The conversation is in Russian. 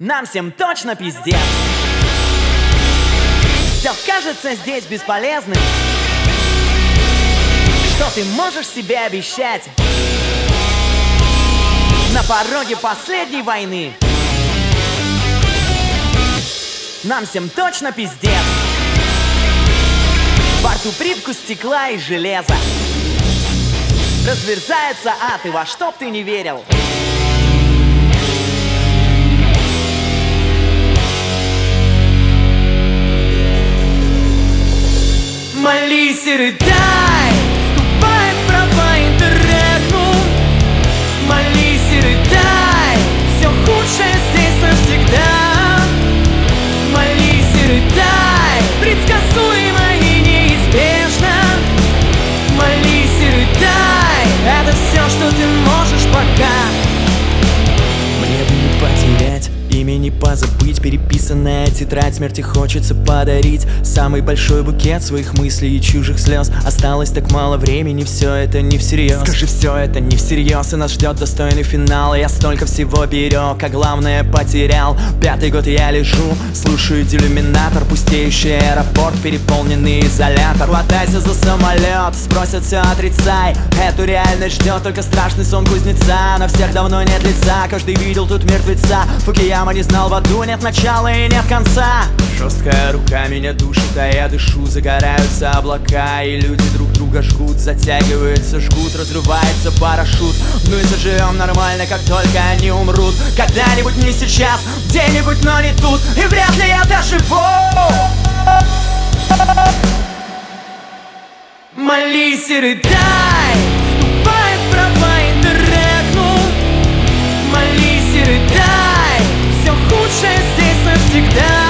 Нам всем точно пиздец. Все кажется здесь бесполезным. Что ты можешь себе обещать на пороге последней войны? Нам всем точно пиздец. Во рту привкус стекла и железа. Разверзается ад, и во что б ты не верил. Молись и рыдай, вступай в права интеррегнум. Молись и рыдай, все худшее здесь навсегда. Молись и рыдай, предсказуемо и неизбежно. Молись и рыдай, это все, что ты можешь пока. Мне бы не потерять, имя не позабыть. Переписанная тетрадь смерти хочется подарить. Самый большой букет своих мыслей и чужих слез. Осталось так мало времени, все это не всерьез. Скажи, все это не всерьез, и нас ждет достойный финал. Я столько всего берег, а главное потерял. 5-й год я лежу, слушаю делюминатор. Пустеющий аэропорт, переполненный изолятор. Хватайся за самолет, спросят, все отрицай. Эту реальность ждет только страшный сон кузнеца. На всех давно нет лица, каждый видел тут мертвеца. Фукияма не знал, в аду нет начала и нет конца. Жесткая рука меня душит, а я дышу. Загораются облака, и люди друг друга жгут. Затягивается жгут, разрывается парашют. Ну и заживем нормально, как только они умрут. Когда-нибудь, не сейчас, где-нибудь, но не тут. И вряд ли я доживу. Молись и рыдай, вступай в права интеррегнум. Молись и рыдай, все худшее здесь навсегда.